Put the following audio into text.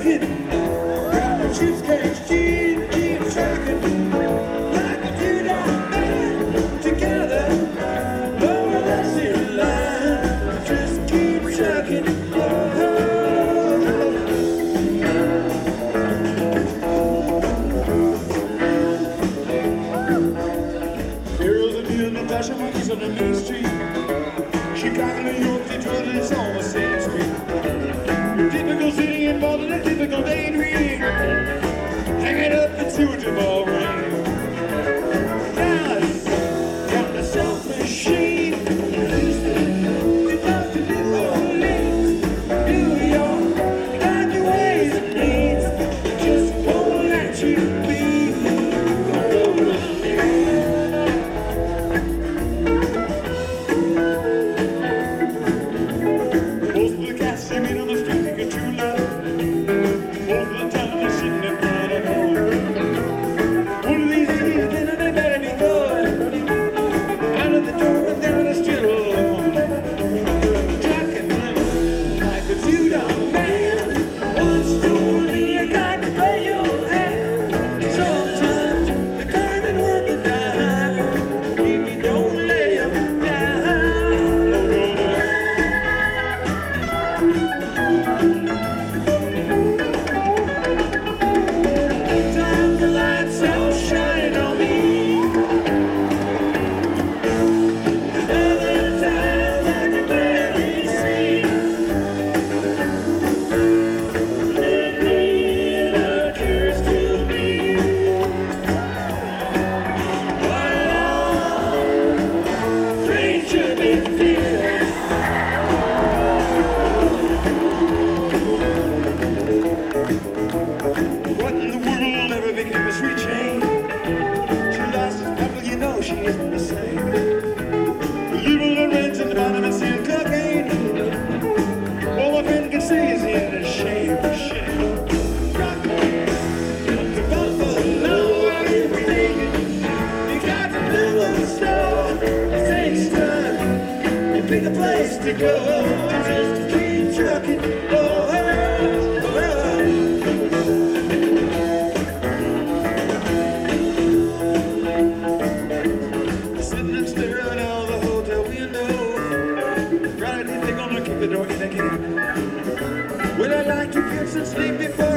trucking. Got the cheesecake, keep trucking. Like a two-dog band together. Over the city line. Just keep trucking. Natasha Monkeys on the main street. Chicago, New York, Detroit, and it's all the same street. Your typical city involved in a typical daydream. Hang it up the two ball ring. Dallas, got the self machine. Houston, you got to New Orleans. New York, got your ways and needs. Just won't let you be. What in the world ever became a sweet chain? She lost his couple, you know she isn't the same. Little Lorenz and the bottom and seal cocaine. All my friend can say is he had a shame. Rock the buffalo every day. You got to blow the snow. It takes time. You pick a place to go. Just keep trucking. Well, I like to get some sleep before